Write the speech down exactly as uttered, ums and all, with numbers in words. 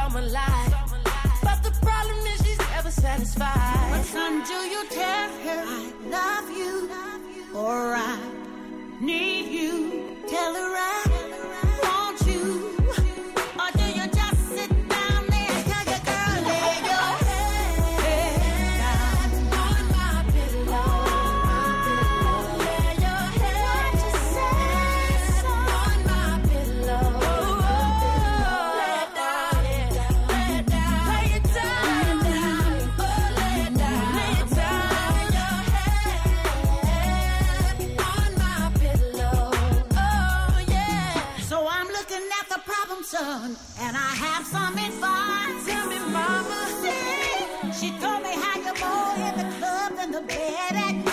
all my life. But the problem is she's never satisfied. But son, do you tell her I love you, or I need you? Tell her I want you, or do you just sit down there and tell your girl lay your head down on my pillow? Lay your head, what you say, on my pillow. Lay it down, lay it down, lay it down, oh lay it down, lay it down, your head on my pillow. Oh yeah. So I'm looking at the problem, son, and I have some advice. Tell me, mama. See, she told me how you more in the club than the bed at